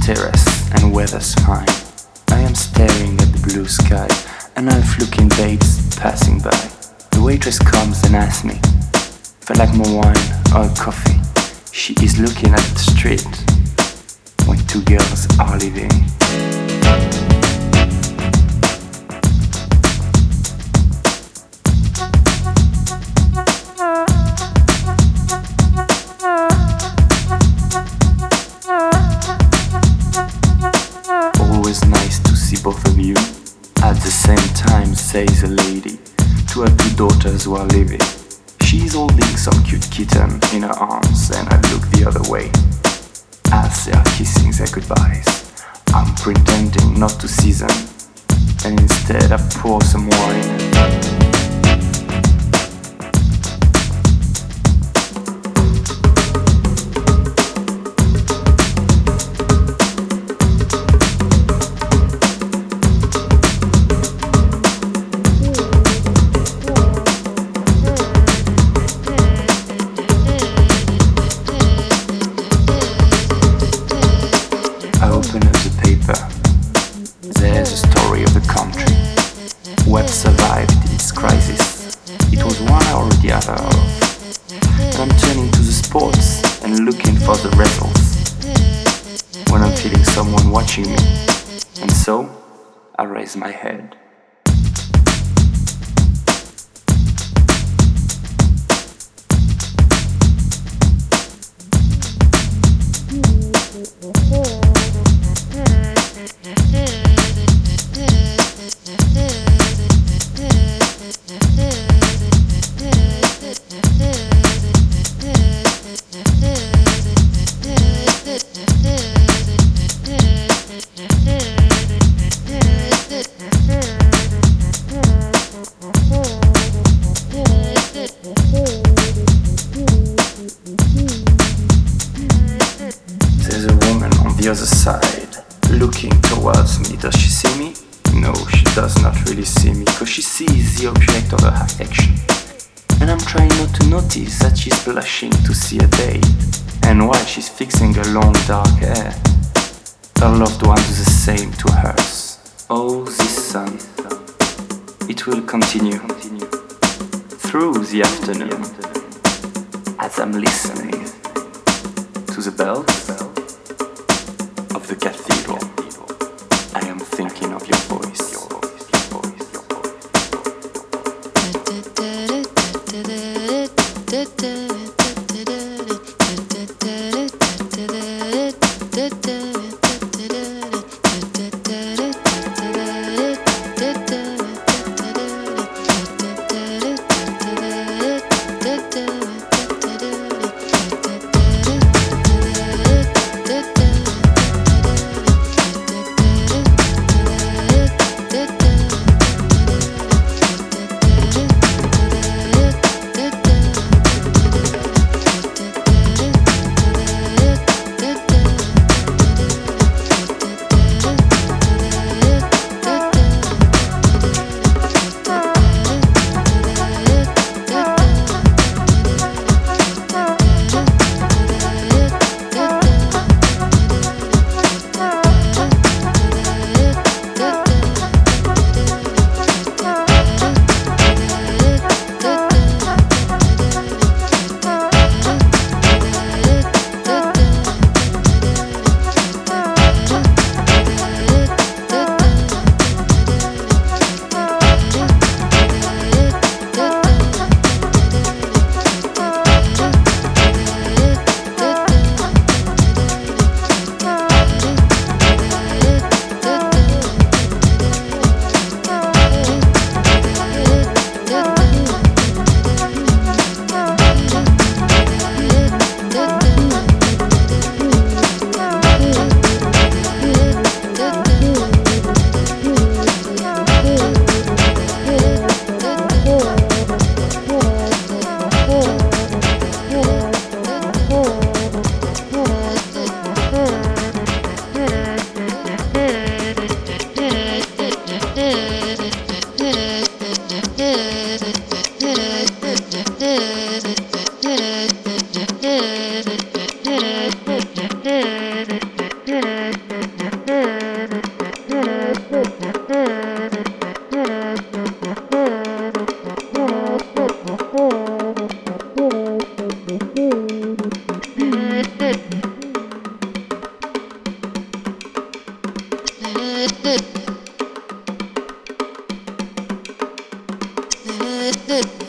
terrace and weather's fine. I am staring at the blue sky and half-looking babes passing by. The waitress comes and asks me if I like more wine or coffee. She is looking at the street when two girls are leaving. Always nice to see both of you. At the same time, says a lady to her two daughters who are leaving. She's holding some cute kitten in her arms, and I look the other way as they are kissing their goodbyes. I'm pretending not to see them, and instead I pour some wine. There's a story of the country, what survived its crisis. It was one or the other of. I'm turning to the sports and looking for the results when I'm feeling someone watching me, and so I raise my head. There's a woman on the other side, looking towards me. Does she see me? No, she does not really see me, because she sees the object of her affection. And I'm trying not to notice that she's blushing to see a date. And while she's fixing her long dark hair, her loved one does the same to hers. Oh, this sun, it will continue through the afternoon as I'm listening to the bells of the cathedral. I am thinking of your voice. Thank you. Good.